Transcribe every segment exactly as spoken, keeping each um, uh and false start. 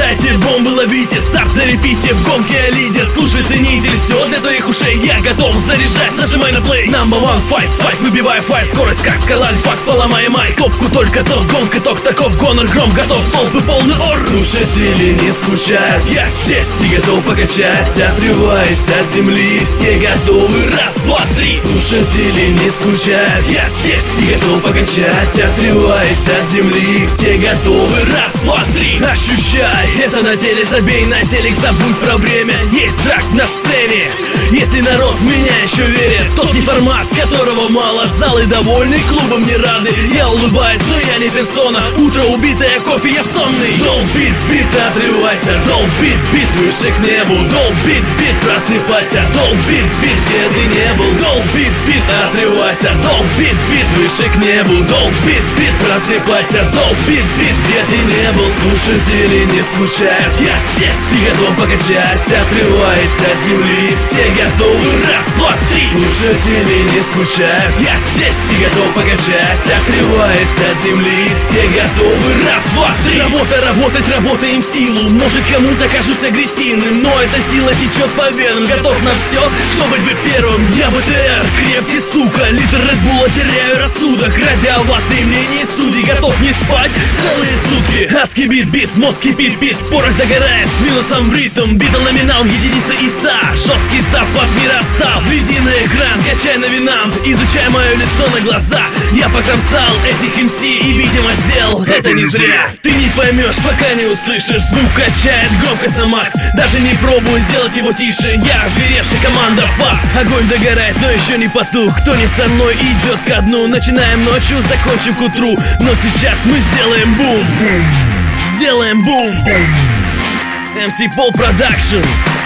Заряжайте бомбы, ловите, старт на репите. В гонке я лидер, слушай, ценитель. Все для твоих ушей, я готов заряжать. Нажимай на плей. Number one fight, fight, выбивай файт. Скорость как скала, факт, поломай май. Топку только тот, гонка ток таков. Гонор гром готов, толпы полный ор. Слушатели не скучают, я здесь и готов покачать. Отрываясь от земли, все готовы. Раз, два, три. Слушатели не скучают, я здесь и готов покачать. Отрываясь от земли, все готовы. Раз, два, три. Ощущай, это на деле, забей на телек, забудь про время. Есть драк на сцене. Если народ в меня еще верит, тот не формат, которого мало. Залы довольны, клубом не рады. Я улыбаюсь, но я не персона. Утро убитое, кофе, я сонный. Don't beat, beat, отрывайся. Don't beat, beat, выше к небу. Don't beat, beat, просыпайся. Don't beat, beat, где ты не был. Don't beat, beat, отрывайся. Don't beat, beat, выше к небу. Don't beat, beat, просыпайся. Don't beat, beat, где ты не был. Слушатели не скучают, я здесь и готов покачать. Отрываясь от земли, все готовы. Раз, два, три. Слушатели не скучают, я здесь и готов покачать. Отрываясь от земли, все готовы. Раз, два, три. Работа, работать, работаем в силу. Может, кому-то кажусь агрессивным, но эта сила течет по венам. Готов на все, чтобы быть первым. Я БТР, крепкий, сука. Литр Редбула, теряю рассудок. Ради овации мне не судьи. Готов не спать целые сутки. Адский бит, бит, мозг кипит, бит. Порох догорает с минусом в ритм. Битл номинал, единица из ста. Жесткий став, от мира отстал. Веди на экран, качай на винам. Изучай мое лицо на глаза. Я покромсал этих эм си и, видимо, сделал это не зря. Ты не поймешь, пока не услышишь. Звук качает, громкость на макс. Даже не пробую сделать его тише. Я озверевший, команда фас. Огонь догорает, но еще не потух. Кто не со мной, идет ко дну. Начинаем ночью, закончим к утру. Но сейчас мы сделаем бум. Сделаем бум. эм си Paul Production.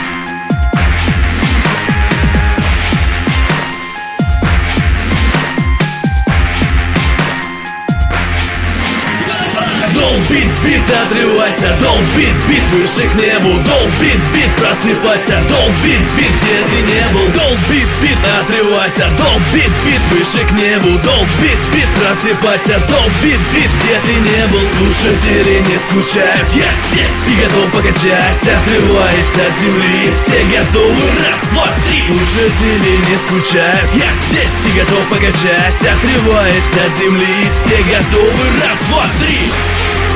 Don't beat, beat, отрывайся. Don't beat, beat, выше к небу. Don't beat, beat, просыпайся. Don't beat, beat, где ты не был. Don't beat, beat, отрывайся. Don't beat, beat, выше к небу. Don't beat, beat, просыпайся. Don't beat, beat, где ты не был. Слушатели не скучают, я здесь и готов покачать. Отрываясь от земли, все готовы. Раз, два, три. Слушатели не скучают, я здесь и готов покачать. Отрываясь от земли, все готовы. Раз, два, три.